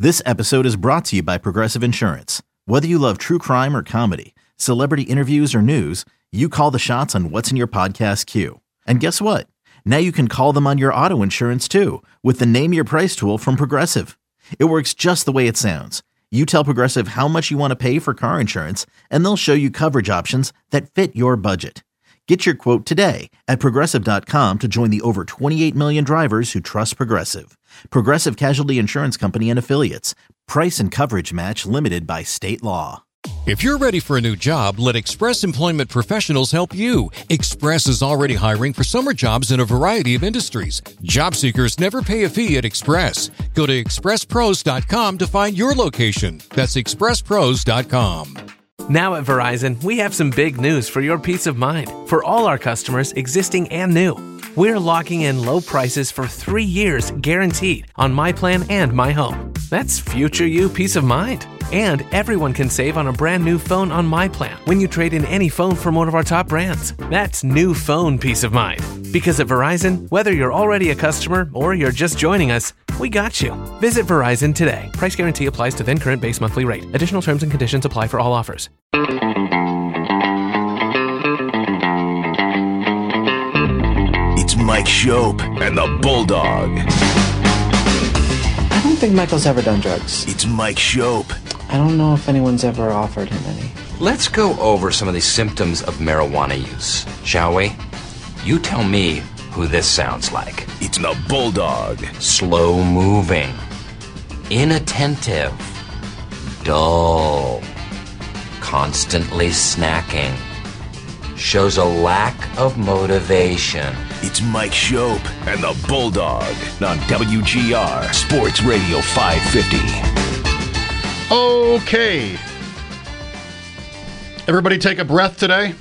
This episode is brought to you by Progressive Insurance. Whether you love true crime or comedy, celebrity interviews or news, you call the shots on what's in your podcast queue. And guess what? Now you can call them on your auto insurance too with the Name Your Price tool from Progressive. It works just the way it sounds. You tell Progressive how much you want to pay for car insurance, and they'll show you coverage options that fit your budget. Get your quote today at Progressive.com to join the over 28 million drivers who trust Progressive. Progressive Casualty Insurance Company and Affiliates. Price and coverage match limited by state law. If you're ready for a new job, let Express Employment Professionals help you. Express is already hiring for summer jobs in a variety of industries. Job seekers never pay a fee at Express. Go to expresspros.com to find your location. That's expresspros.com. Now at Verizon, we have some big news for your peace of mind. For all our customers, existing and new, we're locking in low prices for 3 years guaranteed on My Plan and My Home. That's future you peace of mind. And everyone can save on a brand new phone on My Plan when you trade in any phone from one of our top brands. That's new phone peace of mind. Because at Verizon, whether you're already a customer or you're just joining us, we got you. Visit Verizon today. Price guarantee applies to then current base monthly rate. Additional terms and conditions apply for all offers. It's Mike Shope and the Bulldog. I don't think Michael's ever done drugs. It's Mike Shope. I don't know if anyone's ever offered him any. Let's go over some of the symptoms of marijuana use, shall we? You tell me who this sounds like. It's the Bulldog. Slow moving, inattentive, dull, constantly snacking, shows a lack of motivation. It's Mike Shope and the Bulldog on WGR Sports Radio 550. Okay. Everybody take a breath today?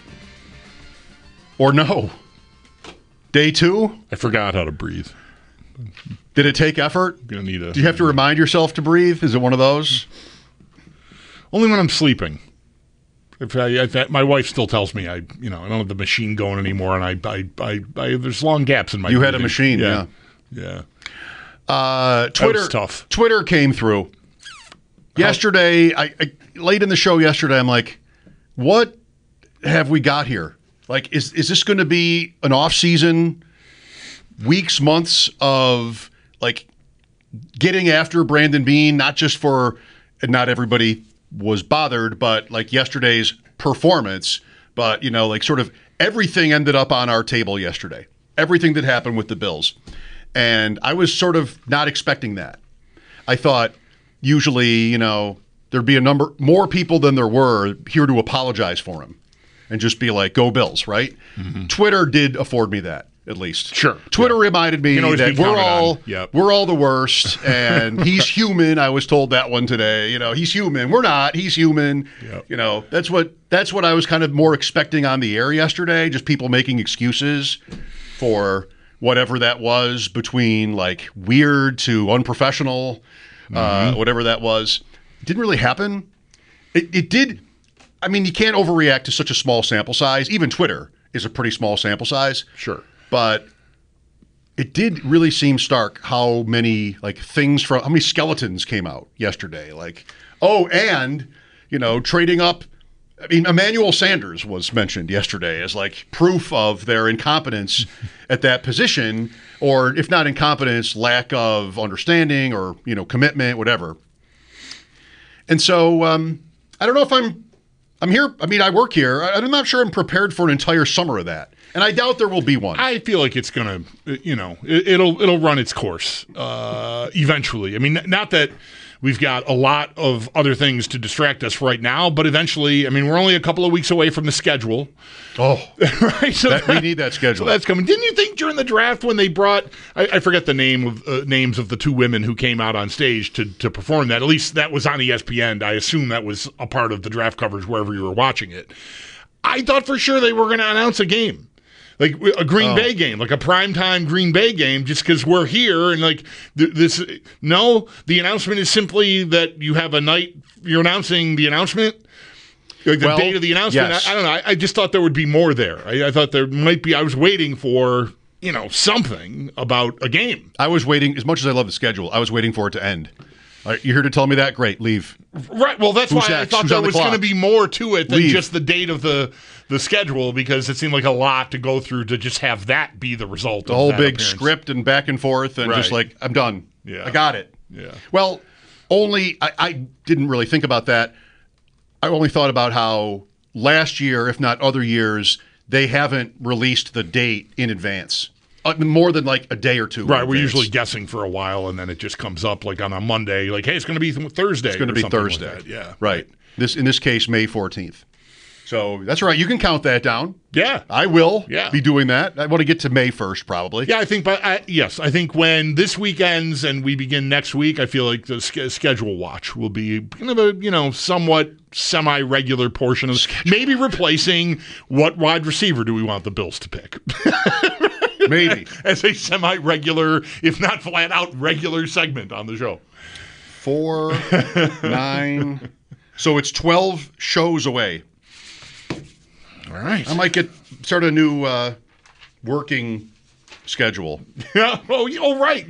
Or no? Day 2? I forgot how to breathe. Did it take effort? Gonna need Do you have to remind yourself to breathe? Is it one of those? Only when I'm sleeping. If my wife still tells me I don't have the machine going anymore, and I there's long gaps in my. You breathing. Had a machine, yeah. Twitter, that was tough. Twitter came through yesterday. I late in the show yesterday. I'm like, what have we got here? Like, is this going to be an off season, weeks, months of like getting after Brandon Beane? Not just for, and not everybody was bothered, but like yesterday's performance, but like sort of everything ended up on our table yesterday. Everything that happened with the Bills. And I was sort of not expecting that. I thought usually, there'd be a number more people than there were here to apologize for him and just be like, go Bills, right? Mm-hmm. Twitter did afford me that. At least. Sure. Twitter reminded me that we're all the worst, and he's human. I was told that one today. He's human. We're not. He's human. Yep. That's what I was kind of more expecting on the air yesterday, just people making excuses for whatever that was, between like weird to unprofessional, whatever that was. It didn't really happen. It did. I mean, you can't overreact to such a small sample size. Even Twitter is a pretty small sample size. Sure. But it did really seem stark how many how many skeletons came out yesterday. Trading up. I mean, Emmanuel Sanders was mentioned yesterday as like proof of their incompetence at that position, or if not incompetence, lack of understanding or, commitment, whatever. And so I don't know if I'm here. I mean, I work here. I'm not sure I'm prepared for an entire summer of that. And I doubt there will be one. I feel like it's going to, it'll run its course eventually. I mean, not that we've got a lot of other things to distract us right now, but eventually, I mean, we're only a couple of weeks away from the schedule. Oh, right. So we need that schedule. So that's coming. Didn't you think during the draft when they brought, I forget the names of the two women who came out on stage to perform that, at least that was on ESPN. I assume that was a part of the draft coverage wherever you were watching it. I thought for sure they were going to announce a game. Like a Green Bay game, like a primetime Green Bay game, just because we're here. And like this, no, the announcement is simply that you have a night, you're announcing the announcement, like the date of the announcement. Yes. I don't know. I just thought there would be more there. I thought there might be, I was waiting for, something about a game. I was waiting, as much as I love the schedule, I was waiting for it to end. You're here to tell me that? Great, leave. Right. Well, that's why I thought there was going to be more to it than just the date of the schedule, because it seemed like a lot to go through to just have that be the result. The whole big script and back and forth, and just like, I'm done. Yeah. I got it. Yeah. Well, I didn't really think about that. I only thought about how last year, if not other years, they haven't released the date in advance. More than like a day or two. Right, we're usually guessing for a while, and then it just comes up like on a Monday, like, hey, it's going to be Thursday. It's going to be Thursday. Like yeah. Right. In this case, May 14th. So that's right. You can count that down. Yeah. I will be doing that. I want to get to May 1st, probably. Yeah, I think, I think when this week ends and we begin next week, I feel like the schedule watch will be kind of a, somewhat semi-regular portion of maybe replacing what wide receiver do we want the Bills to pick. Maybe. As a semi-regular, if not flat-out regular segment on the show. 4, 9. So it's 12 shows away. All right. I might start a new working schedule. Yeah. Oh, right.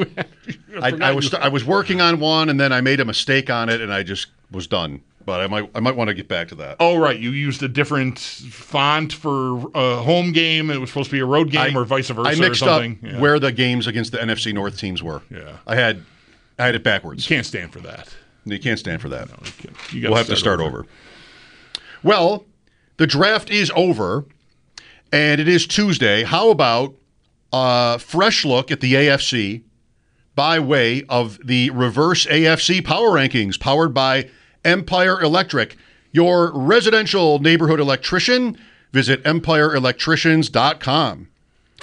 I was working on one, and then I made a mistake on it, and I just was done. But I might want to get back to that. Oh, right. You used a different font for a home game. It was supposed to be a road game, or vice versa. I mixed or something. up where the games against the NFC North teams were. Yeah. I had it backwards. You can't stand for that. You can't stand for that. No, we'll have to start over. Well, the draft is over, and it is Tuesday. How about a fresh look at the AFC by way of the reverse AFC power rankings powered by Empire Electric, your residential neighborhood electrician. Visit EmpireElectricians.com.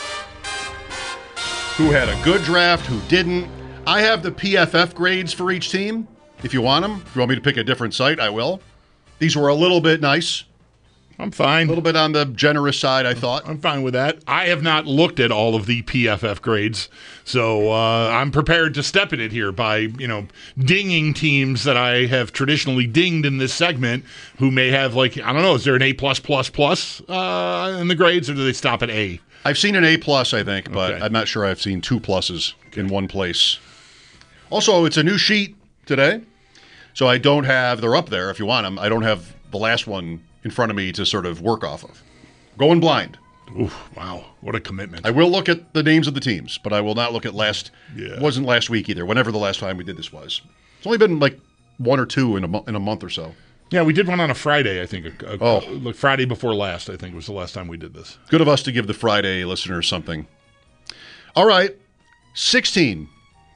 Who had a good draft, who didn't. I have the PFF grades for each team. If you want them, if you want me to pick a different site, I will. These were a little bit nice. I'm fine. A little bit on the generous side, I thought. I'm fine with that. I have not looked at all of the PFF grades, so I'm prepared to step in it here by, dinging teams that I have traditionally dinged in this segment who may have, I don't know, is there an A+++ in the grades, or do they stop at A? I've seen an A+, I think, but I'm not sure I've seen 2 pluses in one place. Also, it's a new sheet today, so I don't have, they're up there if you want them, I don't have the last one in front of me to sort of work off of. Going blind. Ooh, wow. What a commitment. I will look at the names of the teams, but I will not look at it wasn't last week either, whenever the last time we did this was. It's only been like 1 or 2 in a month or so. Yeah, we did one on a Friday, I think. Friday before last, I think, was the last time we did this. Good of us to give the Friday listeners something. All right, 16.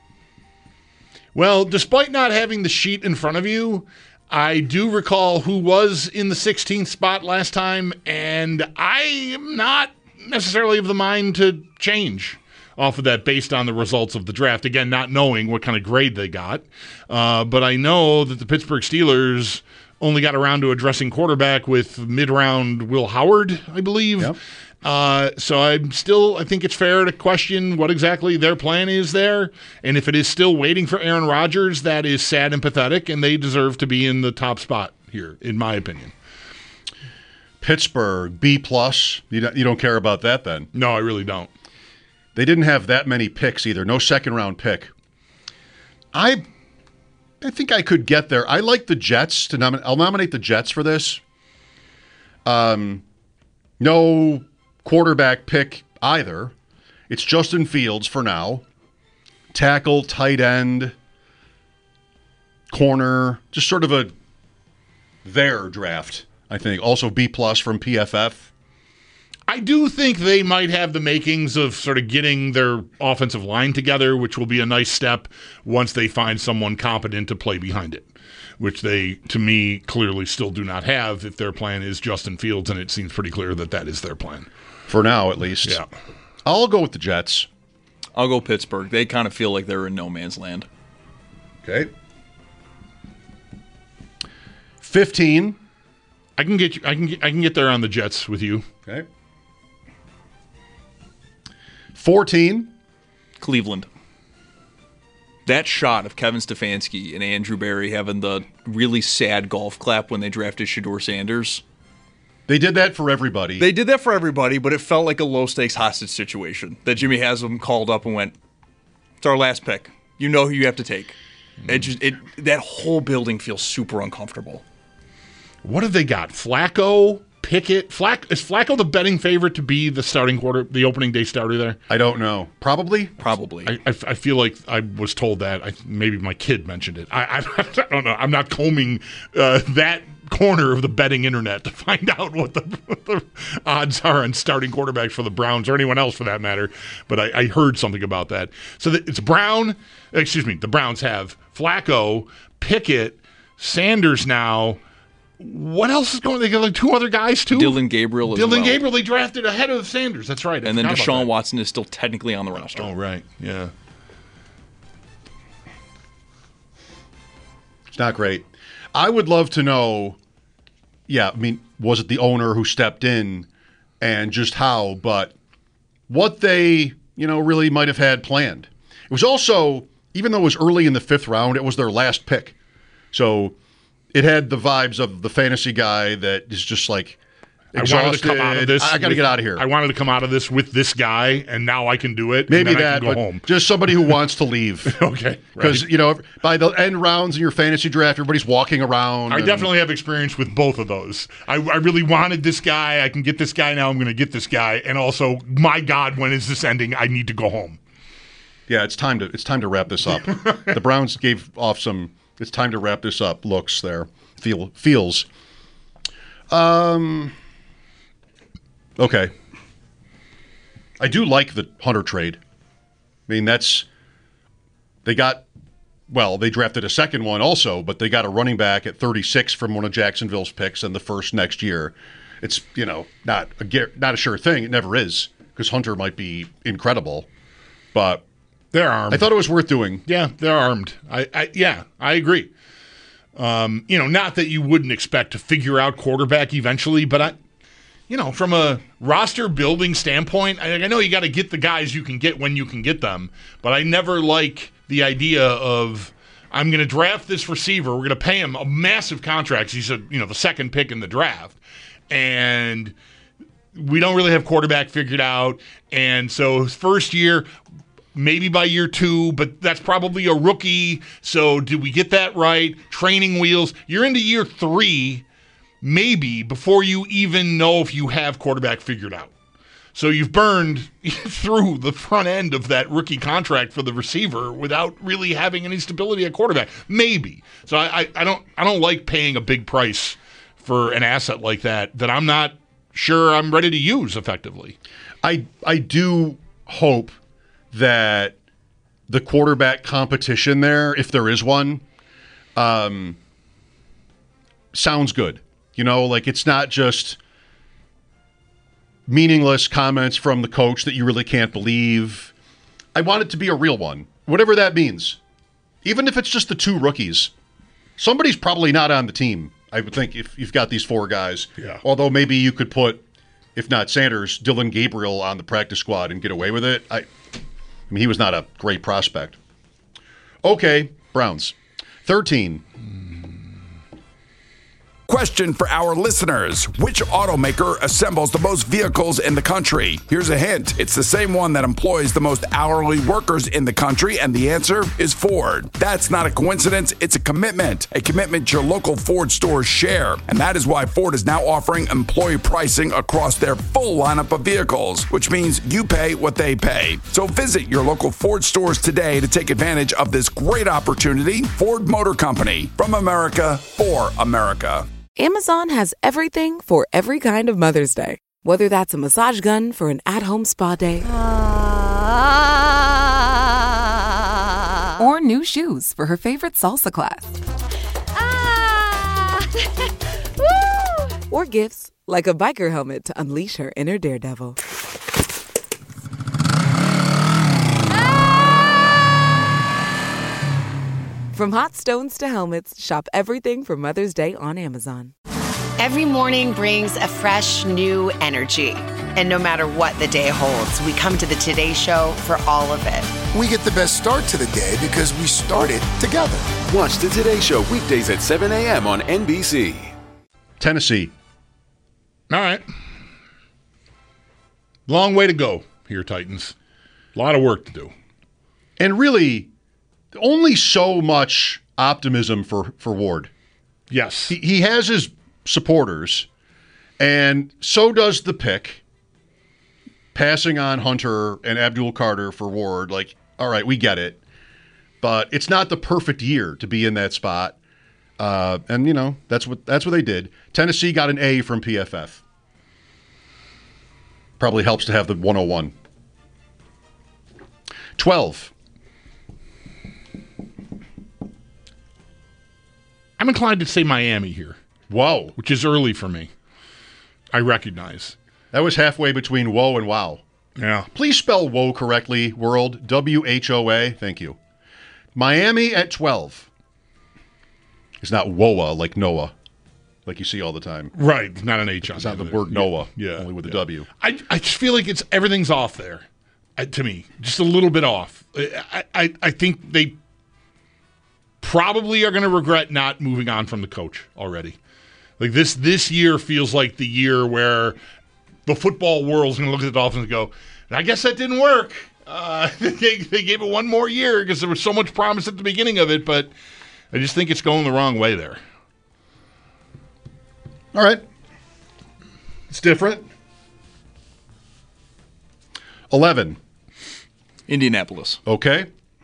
Well, despite not having the sheet in front of you, I do recall who was in the 16th spot last time, and I am not necessarily of the mind to change off of that based on the results of the draft. Again, not knowing what kind of grade they got. But I know that the Pittsburgh Steelers only got around to addressing quarterback with mid-round Will Howard, I believe. Yep. So I think it's fair to question what exactly their plan is there. And if it is still waiting for Aaron Rodgers, that is sad and pathetic, and they deserve to be in the top spot here, in my opinion. Pittsburgh, B+. You don't care about that then? No, I really don't. They didn't have that many picks either. No second-round pick. I think I could get there. I like the Jets. I'll nominate the Jets for this. No quarterback pick either. It's Justin Fields for now. Tackle, tight end, corner, just sort of their draft, I think. Also B+ from PFF. I do think they might have the makings of sort of getting their offensive line together, which will be a nice step once they find someone competent to play behind it, which they, to me, clearly still do not have if their plan is Justin Fields, and it seems pretty clear that that is their plan. For now, at least. Yeah. I'll go with the Jets. I'll go Pittsburgh. They kind of feel like they're in no man's land. Okay. 15. I can get there on the Jets with you. Okay. 14. Cleveland. That shot of Kevin Stefanski and Andrew Berry having the really sad golf clap when they drafted Shedeur Sanders. They did that for everybody. They did that for everybody, but it felt like a low-stakes hostage situation that Jimmy Haslam called up and went, it's our last pick. You know who you have to take. That whole building feels super uncomfortable. What have they got? Flacco, Pickett. Is Flacco the betting favorite to be the opening day starter there? I don't know. Probably. I feel like I was told that. Maybe my kid mentioned it. I don't know. I'm not combing that corner of the betting internet to find out what the odds are on starting quarterbacks for the Browns or anyone else for that matter. But I heard something about that. So it's the Browns have Flacco, Pickett, Sanders now. What else is going? They got like two other guys too. Dillon Gabriel they drafted ahead of Sanders. That's right. And then Deshaun Watson is still technically on the roster. Oh right, yeah. It's not great. I would love to know. Yeah, I mean, was it the owner who stepped in, and just how? But what they really might have had planned. It was also, even though it was early in the 5th round, it was their last pick, so. It had the vibes of the fantasy guy that is just like exhausted. I wanted to come out of this. I got to get out of here. I wanted to come out of this with this guy, and now I can do it. Maybe and then that, I can go home. Just somebody who wants to leave. Okay, because by the end rounds in your fantasy draft, everybody's walking around. I definitely have experience with both of those. I really wanted this guy. I can get this guy now. I'm going to get this guy, and also, my God, when is this ending? I need to go home. Yeah, it's time to wrap this up. The Browns gave off some. It's time to wrap this up. Looks there. Feels. Okay. I do like the Hunter trade. I mean, they drafted a second one also, but they got a running back at 36 from one of Jacksonville's picks and the first next year. It's, not a sure thing. It never is, because Hunter might be incredible, but they're armed. I thought it was worth doing. Yeah, they're armed. I agree. Not that you wouldn't expect to figure out quarterback eventually, but from a roster building standpoint, I know you got to get the guys you can get when you can get them, but I never like the idea of I'm going to draft this receiver. We're going to pay him a massive contract. He's the second pick in the draft, and we don't really have quarterback figured out. And so his first year, maybe by year 2, but that's probably a rookie. So did we get that right? Training wheels. You're into year 3, maybe, before you even know if you have quarterback figured out. So you've burned through the front end of that rookie contract for the receiver without really having any stability at quarterback. Maybe. So I don't like paying a big price for an asset like that I'm not sure I'm ready to use effectively. I do hope that the quarterback competition there, if there is one, sounds good. It's not just meaningless comments from the coach that you really can't believe. I want it to be a real one, whatever that means. Even if it's just the 2 rookies. Somebody's probably not on the team, I would think, if you've got these 4 guys. Yeah. Although maybe you could put, if not Sanders, Dillon Gabriel on the practice squad and get away with it. I mean, he was not a great prospect. Okay, Browns. 13. Question for our listeners. Which automaker assembles the most vehicles in the country? Here's a hint. It's the same one that employs the most hourly workers in the country, and the answer is Ford. That's not a coincidence. It's a commitment your local Ford stores share. And that is why Ford is now offering employee pricing across their full lineup of vehicles, which means you pay what they pay. So visit your local Ford stores today to take advantage of this great opportunity. Ford Motor Company, from America, for America. Amazon has everything for every kind of Mother's Day. Whether that's a massage gun for an at-home spa day or new shoes for her favorite salsa class. Or gifts like a biker helmet to unleash her inner daredevil. From hot stones to helmets, shop everything for Mother's Day on Amazon. Every morning brings a fresh, new energy. And no matter what the day holds, we come to the Today Show for all of it. We get the best start to the day because we started together. Watch the Today Show weekdays at 7 a.m. on NBC. Tennessee. All right. Long way to go here, Titans. A lot of work to do. And really, only so much optimism for Ward. Yes. He has his supporters, and so does the pick. Passing on Hunter and Abdul Carter for Ward, like, all right, we get it. But it's not the perfect year to be in that spot. And, you know, that's what they did. Tennessee got an A from PFF. Probably helps to have the 101. 12. I'm inclined to say Miami here. Whoa. Which is early for me. I recognize. That was halfway between whoa and wow. Yeah. Please spell whoa correctly, world. WHOA. Thank you. Miami at 12. It's not WOA like Noah, like you see all the time. Right. Not an H on it. It's not the word Noah, only with a W. I just feel like everything's off there, to me. Just a little bit off. I think they probably are going to regret not moving on from the coach already. Like this year feels like the year where the football world's going to look at the Dolphins and go, I guess that didn't work. They gave it one more year because there was so much promise at the beginning of it, but I just think it's going the wrong way there. All right. It's different. 11. Indianapolis. Okay.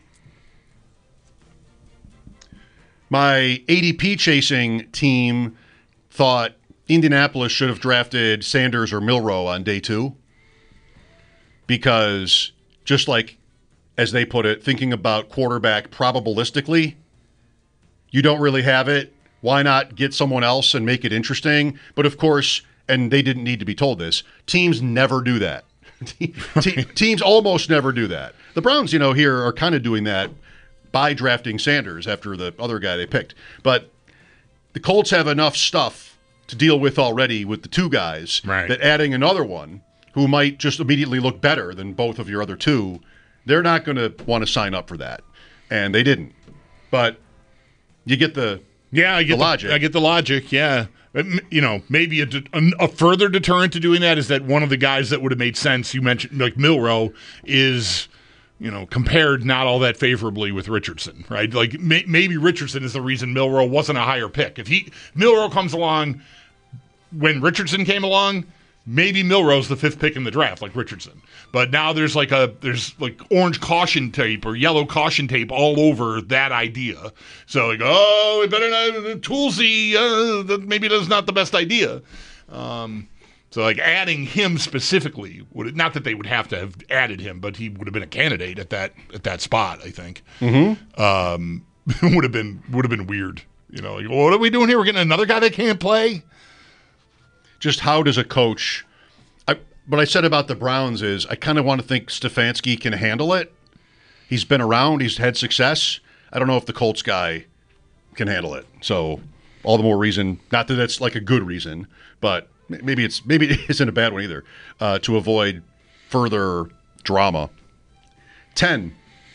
My ADP chasing team thought Indianapolis should have drafted Sanders or Milroe on day 2 because just like, as they put it, thinking about quarterback probabilistically, you don't really have it. Why not get someone else and make it interesting? But of course, and they didn't need to be told this, teams never do that. Teams almost never do that. The Browns, here are kind of doing that by drafting Sanders after the other guy they picked. But the Colts have enough stuff to deal with already with the 2 guys that adding another one who might just immediately look better than both of your other 2, they're not going to want to sign up for that. And they didn't. But you get the logic. I get the logic, yeah. Maybe a further deterrent to doing that is that one of the guys that would have made sense, you mentioned, like Milroe, is compared not all that favorably with Richardson, right? Like maybe Richardson is the reason Milroe wasn't a higher pick. If Milroe comes along when Richardson came along, maybe Milroe's the 5th pick in the draft, like Richardson. But now there's like orange caution tape or yellow caution tape all over that idea. So we better not Toolsy. Maybe that's not the best idea. So like adding him specifically not that they would have to have added him, but he would have been a candidate at that spot. I think. Mm-hmm. would have been weird. Like, what are we doing here? We're getting another guy that can't play. Just how does a coach what I said about the Browns is I kind of want to think Stefanski can handle it. He's been around. He's had success. I don't know if the Colts guy can handle it. So all the more reason, not that that's like a good reason, but maybe it isn't a bad one either, to avoid further drama. 10.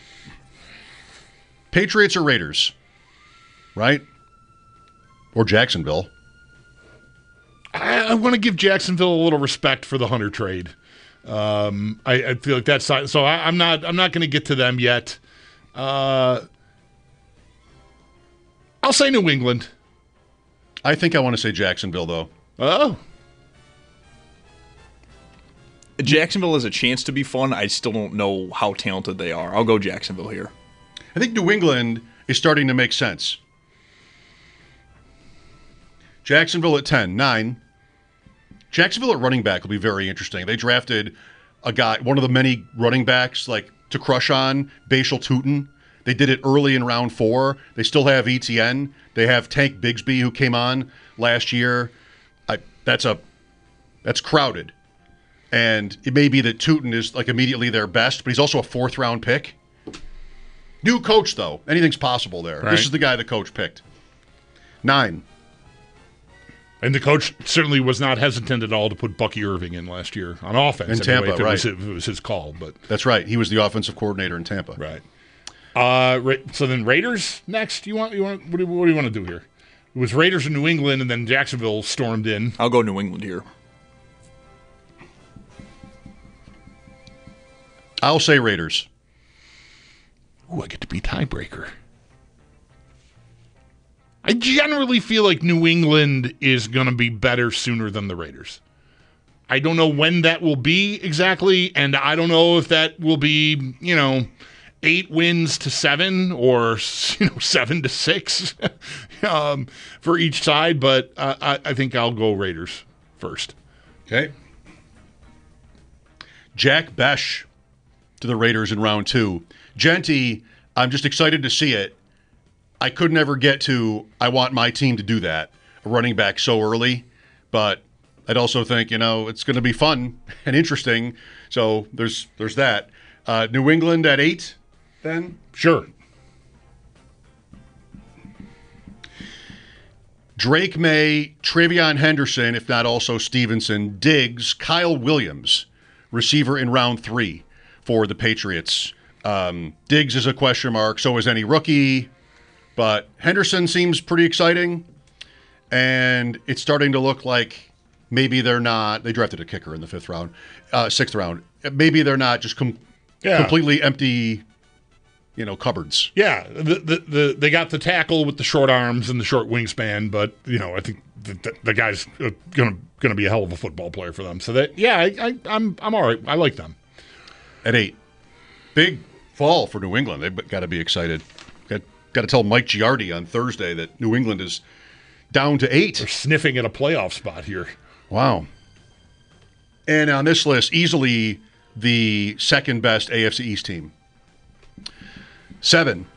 Patriots or Raiders, right? Or Jacksonville. I want to give Jacksonville a little respect for the Hunter trade. I feel like that's so. I'm not going to get to them yet. I'll say New England. I think I want to say Jacksonville though. Oh, Jacksonville has a chance to be fun. I still don't know how talented they are. I'll go Jacksonville here. I think New England is starting to make sense. Jacksonville at 10. 9. Jacksonville at running back will be very interesting. They drafted a guy, one of the many running backs like to crush on, Bashal Tutin. They did it early in round 4. They still have ETN. They have Tank Bigsby who came on last year. That's crowded. And it may be that Tutin is like immediately their best, but he's also a 4th round pick. New coach though. Anything's possible there. Right. This is the guy the coach picked. 9. And the coach certainly was not hesitant at all to put Bucky Irving in last year on offense. In Tampa, anyway, right. It was his call. But that's right. He was the offensive coordinator in Tampa. Right. So then Raiders next. What do you want to do here? It was Raiders in New England, and then Jacksonville stormed in. I'll go New England here. I'll say Raiders. Ooh, I get to be tiebreaker. I generally feel like New England is going to be better sooner than the Raiders. I don't know when that will be exactly, and I don't know if that will be, 8 wins to 7 or 7 to 6 for each side, but I think I'll go Raiders first. Okay. Jack Besh to the Raiders in round 2. Genty, I'm just excited to see it. I could never get to, I want my team to do that, a running back so early, but I'd also think, it's going to be fun and interesting. So there's that. New England at 8, then? Sure. Drake May, Travion Henderson, if not also Stevenson, Diggs, Kyle Williams, receiver in round 3 for the Patriots. Diggs is a question mark, so is any rookie. But Henderson seems pretty exciting, and it's starting to look like maybe they're not. They drafted a kicker in the 6th round. Maybe they're not just completely empty, cupboards. Yeah, they got the tackle with the short arms and the short wingspan, but I think the guy's gonna be a hell of a football player for them. So I'm all right. I like them at 8. Big fall for New England. They've got to be excited. Got to tell Mike Giardi on Thursday that New England is down to 8. They're sniffing at a playoff spot here. Wow. And on this list, easily the second best AFC East team. 7.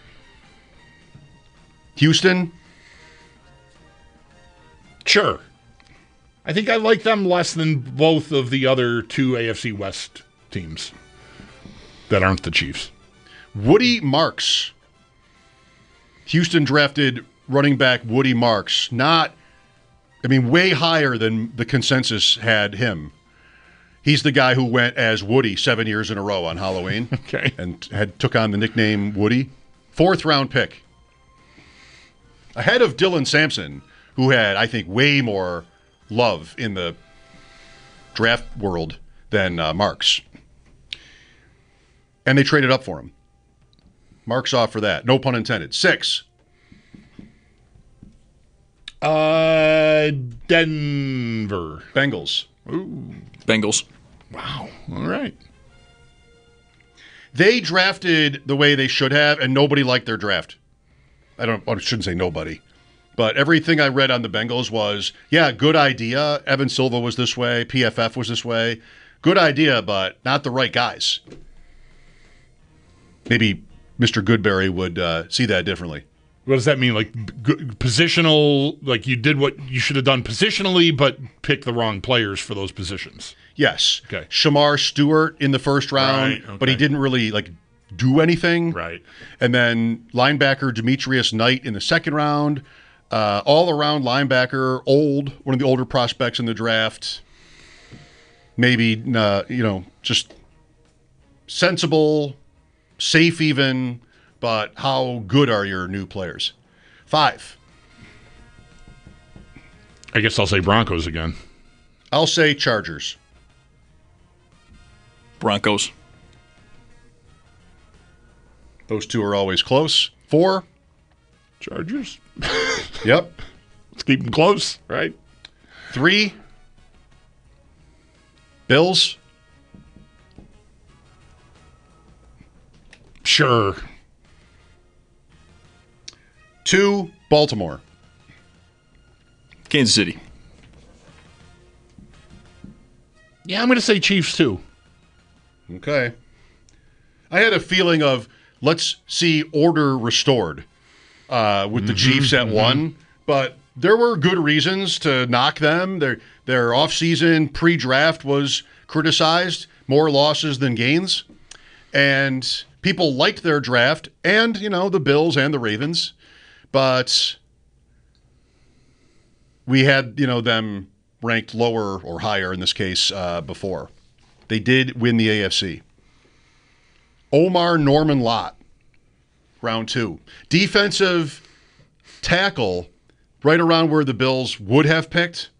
Houston. Sure. I think I like them less than both of the other 2 AFC West teams that aren't the Chiefs. Woody Marks. Houston drafted running back Woody Marks. Way higher than the consensus had him. He's the guy who went as Woody 7 years in a row on Halloween. Okay. And took on the nickname Woody. 4th round pick. Ahead of Dylan Sampson, who had, I think, way more love in the draft world than Marks. And they traded up for him. Marks off for that. No pun intended. 6. Denver. Bengals. Ooh. Bengals. Wow. All right. They drafted the way they should have, and nobody liked their draft. I shouldn't say nobody. But everything I read on the Bengals was, good idea. Evan Silva was this way. PFF was this way. Good idea, but not the right guys. Maybe Mr. Goodberry would see that differently. What does that mean? Like positional, like you did what you should have done positionally, but picked the wrong players for those positions. Yes. Okay. Shamar Stewart in the first round, right, okay. But he didn't really do anything. Right. And then linebacker Demetrius Knight in the second round. All-around linebacker, one of the older prospects in the draft. Maybe, just sensible, safe even, but how good are your new players? 5. I guess I'll say Broncos again. I'll say Chargers. Broncos. Those two are always close. 4. Chargers. Yep. Let's keep them close, right? 3. Bills. Sure. 2. Baltimore. Kansas City. Yeah, I'm going to say Chiefs too. Okay. I had a feeling of let's see order restored with the Chiefs at 1, but there were good reasons to knock them. Their offseason pre-draft was criticized, more losses than gains, and people liked their draft and, the Bills and the Ravens, but we had, them ranked lower or higher in this case before. They did win the AFC. Omar Norman Lott, round 2. Defensive tackle, right around where the Bills would have picked.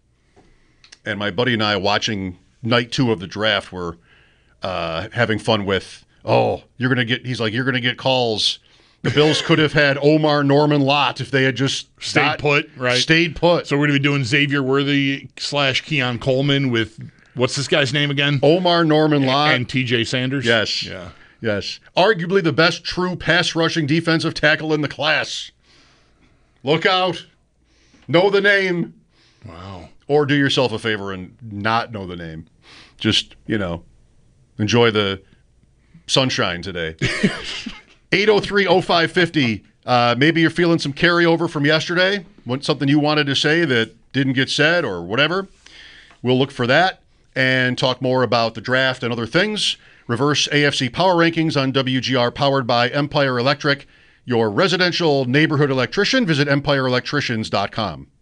And my buddy and I, watching night 2 of the draft, were having fun with you're going to get calls. The Bills could have had Omar Norman Lott if they had just stayed put, right? Stayed put. So we're going to be doing Xavier Worthy / Keon Coleman with, what's this guy's name again? Omar Norman Lott. And TJ Sanders? Yes. Yeah. Yes. Arguably the best true pass rushing defensive tackle in the class. Look out. Know the name. Wow. Or do yourself a favor and not know the name. Just, enjoy the sunshine today. 803-0550. Maybe you're feeling some carryover from yesterday. Something you wanted to say that didn't get said or whatever. We'll look for that and talk more about the draft and other things. Reverse AFC Power Rankings on WGR, powered by Empire Electric, your residential neighborhood electrician. Visit empireelectricians.com.